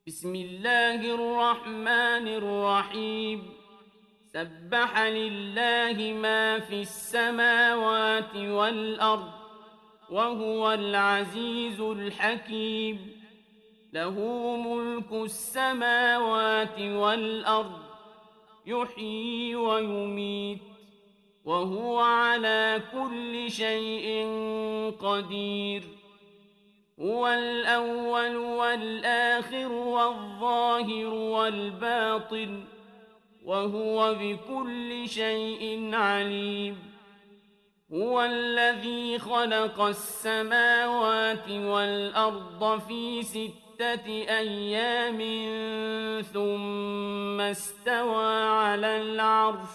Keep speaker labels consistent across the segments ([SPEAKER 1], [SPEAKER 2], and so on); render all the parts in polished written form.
[SPEAKER 1] بسم الله الرحمن الرحيم سبح لله ما في السماوات والأرض وهو العزيز الحكيم له ملك السماوات والأرض يحيي ويميت وهو على كل شيء قدير هو الأول والآخر والظاهر والباطن وهو بكل شيء عليم هو الذي خلق السماوات والأرض في 6 أيام ثم استوى على العرش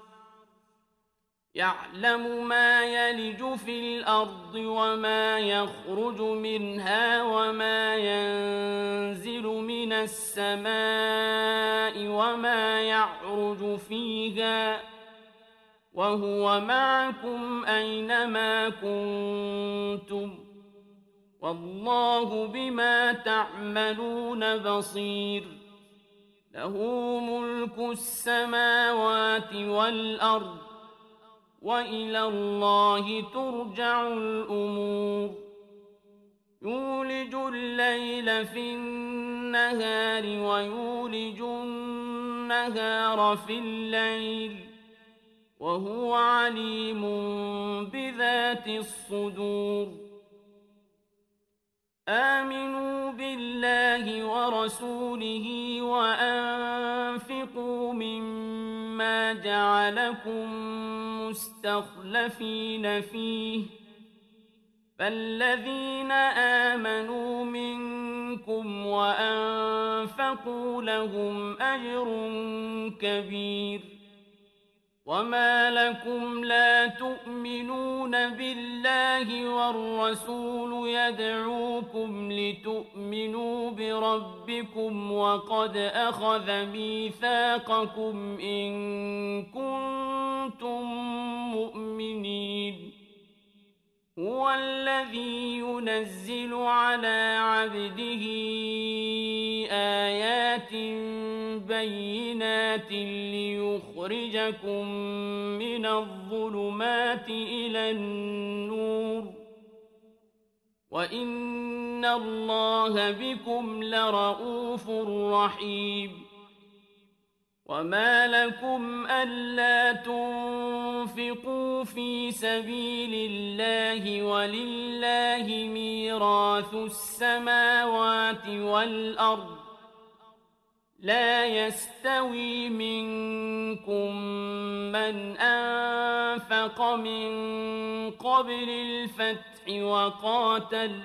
[SPEAKER 1] يعلم ما يلج في الأرض وما يخرج منها وما ينزل من السماء وما يعرج فيها وهو معكم أينما كنتم والله بما تعملون بصير له ملك السماوات والأرض وإلى الله ترجع الأمور يولج الليل في النهار ويولج النهار في الليل وهو عليم بذات الصدور آمنوا بالله ورسوله وأنفقوا مما جعلكم مستخلفين فيه فالذين آمنوا منكم وأنفقوا لهم أجر كبير وما لكم لا تؤمنون بالله والرسول يدعوكم لتؤمنوا بربكم وقد أخذ ميثاقكم إن كنتم مؤمنين هو الذي ينزل على عبده آيات بينات ليخرجكم من الظلمات إلى النور وإن الله بكم لرءوف رحيم وما لكم ألا تنفقوا في سبيل الله ولله ميراث السماوات والأرض لا يستوي منكم من أنفق من قبل الفتح وقاتل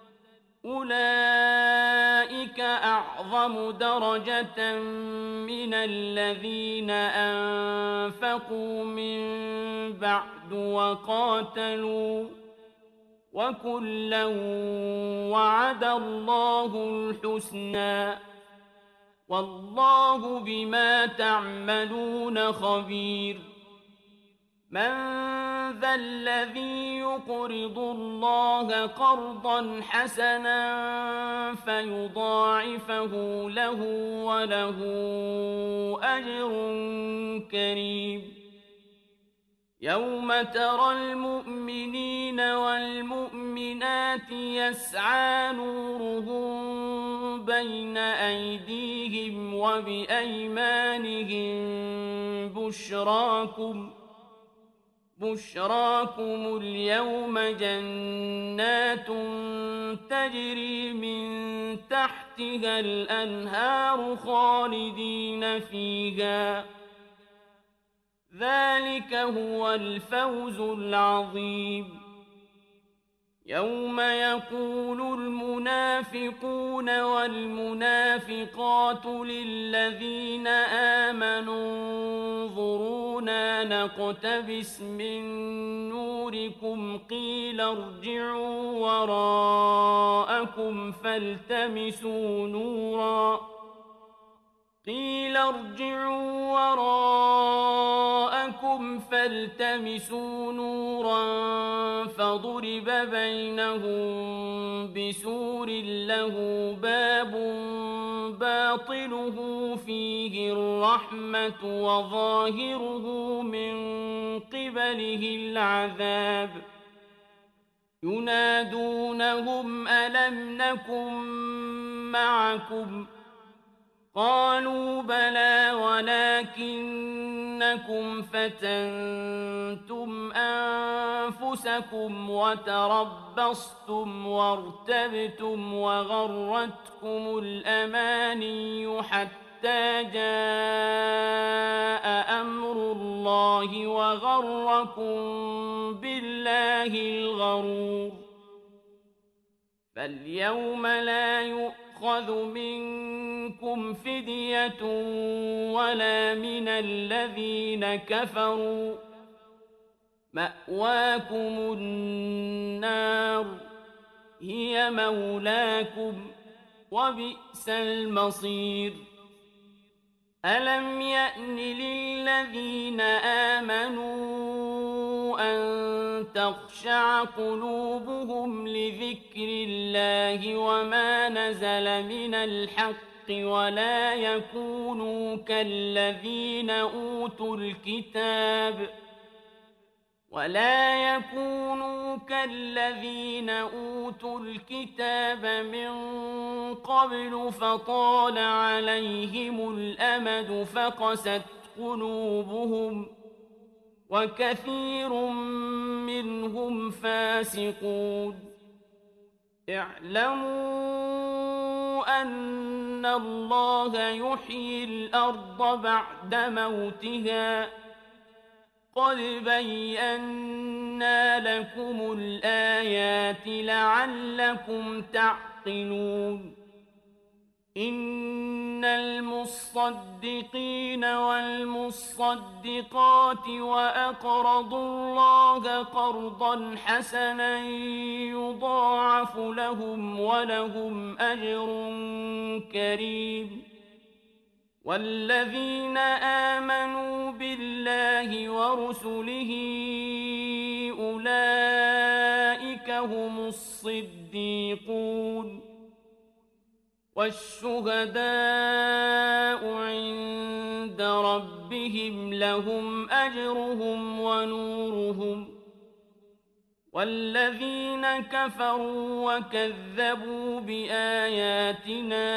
[SPEAKER 1] أولئك أعظم درجة من الذين أنفقوا من بعد وقاتلوا وكلا وعد الله الحسنى والله بما تعملون خبير من ذا الذي يقرض الله قرضا حسنا فيضاعفه له وله أجر كريم يوم ترى المؤمنين والمؤمنات يسعى نورهم بين أيديهم وبأيمانهم بشراكم اليوم جنات تجري من تحتها الأنهار خالدين فيها ذلك هو الفوز العظيم يوم يقول المنافقون والمنافقات للذين آمنوا انظرونا نقتبس من نوركم قيل ارجعوا وراءكم فالتمسوا نورا قيل ارجعوا وراءكم فالتمسوا نورا فضرب بينهم بسور له باب باطنه فيه الرحمة وظاهره من قبله العذاب ينادونهم ألم نكن معكم قالوا بلى ولكنكم فتنتم أنفسكم وتربصتم وارتبتم وغرتكم الأماني حتى جاء أمر الله وغركم بالله الغرور فاليوم لا يؤخذ منكم فدية ولا من الذين كفروا مأواكم النار هي مولاكم وبئس المصير ألم يأن للذين آمنوا أن تخشع قلوبهم لذكر الله وما نزل من الحق ولا يكونوا كالذين أوتوا الكتاب من قبل فطال عليهم الأمد فقست قلوبهم وكثير منهم فاسقون اعلموا أن الله يحيي الأرض بعد موتها قد بينا لكم الآيات لعلكم تعقلون إن المصدقين والمصدقات وأقرضوا الله قرضا حسنا يضاعف لهم ولهم أجر كريم والذين آمنوا بالله ورسله أولئك هم الصديقون والشهداء عند ربهم لهم أجرهم ونورهم والذين كفروا وكذبوا بآياتنا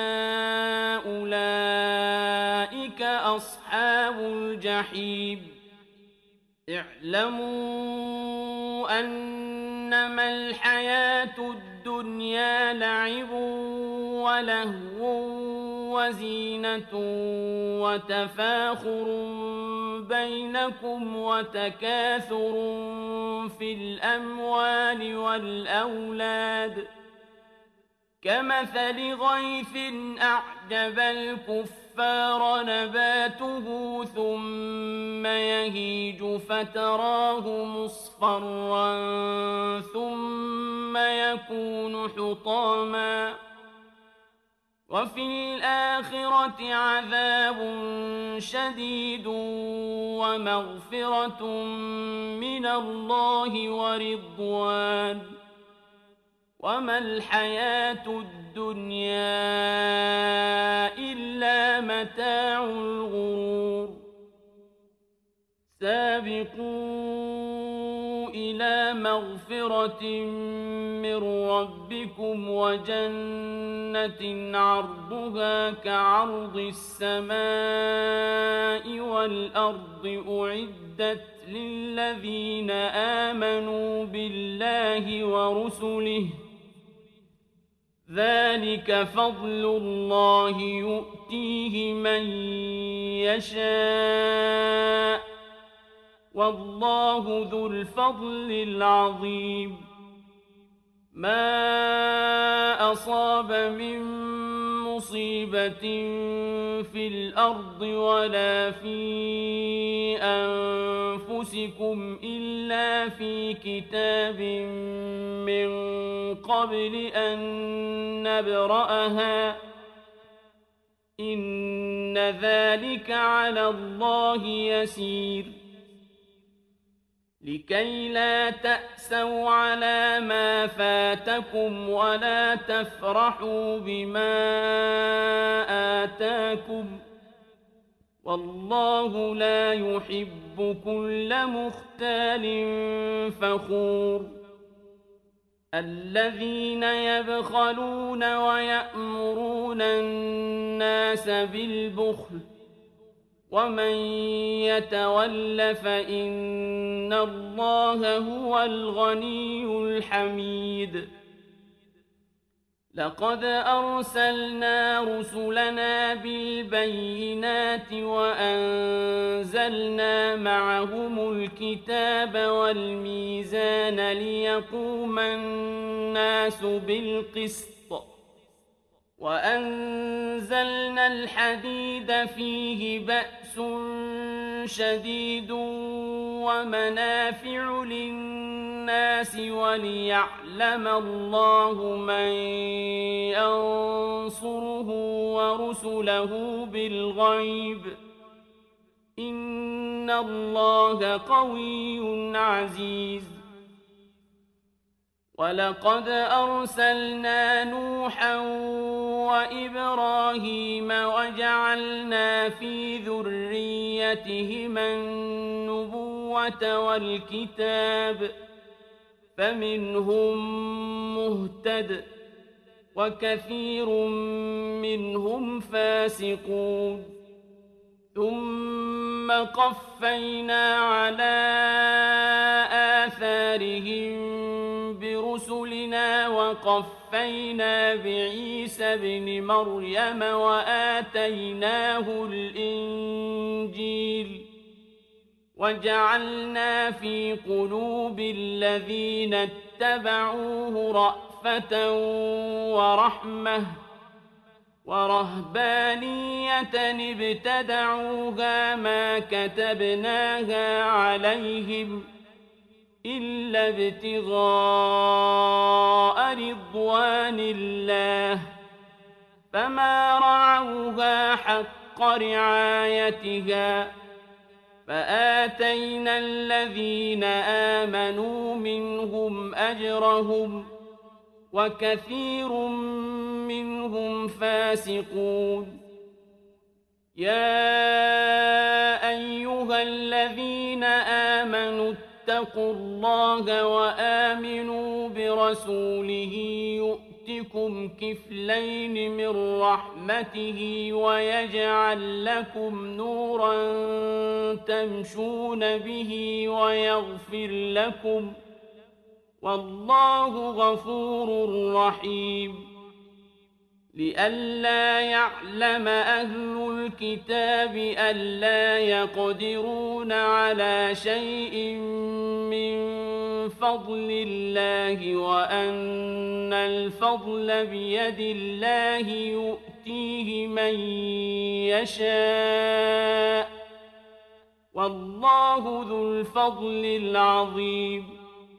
[SPEAKER 1] أولئك أصحاب الجحيم اعلموا أنما الحياة الدنيا لعب ولهو وزينة وتفاخر بينكم وتكاثر في الأموال والأولاد كمثل غيث أعجب الكفار نباته ثم يهيج فتراه مصفرا ثم يكون حطاما وفي الآخرة عذاب شديد ومغفرة من الله ورضوان وما الحياة الدنيا إلا متاع الغرور سابقوا إلى مغفرة من ربكم وجنة عرضها كعرض السماء والأرض أعدت للذين آمنوا بالله ورسله ذلك فضل الله يؤتيه من يشاء والله ذو الفضل العظيم ما أصاب من مصيبة في الأرض ولا في أنفسكم إلا في كتاب من قبل أن نبرأها إن ذلك على الله يسير لكي لا تأسوا على ما فاتكم ولا تفرحوا بما آتاكم والله لا يحب كل مختال فخور الذين يبخلون ويأمرون الناس بالبخل ومن يتول فإن الله هو الغني الحميد لقد أرسلنا رسلنا بالبينات وأنزلنا معهم الكتاب والميزان ليقوم الناس بالقسط وأنزلنا الحديد فيه بأس شديد ومنافع للناس وليعلم الله من ينصره ورسله بالغيب إن الله قوي عزيز ولقد أرسلنا نوحا وإبراهيم وجعلنا في ذريتهما النبوة والكتاب فمنهم مهتد وكثير منهم فاسقون ثم قفينا على آثارهم برسلنا وقفينا بعيسى ابن مريم وآتيناه الإنجيل وجعلنا في قلوب الذين اتبعوه رأفة ورحمة ورهبانية ابتدعوها ما كتبناها عليهم إلا ابتغاء رضوان الله فما رعوها حق رعايتها فآتينا الذين آمنوا منهم أجرهم وكثير منهم فاسقون يا أيها الذين آمنوا اتقوا الله وآمنوا برسوله يؤتكم كفلين من رحمته ويجعل لكم نورا تمشون به ويغفر لكم والله غفور رحيم لئلا يعلم أهل الكتاب ألا يقدرون على شيء من فضل الله وأن الفضل بيد الله يؤتيه من يشاء والله ذو الفضل العظيم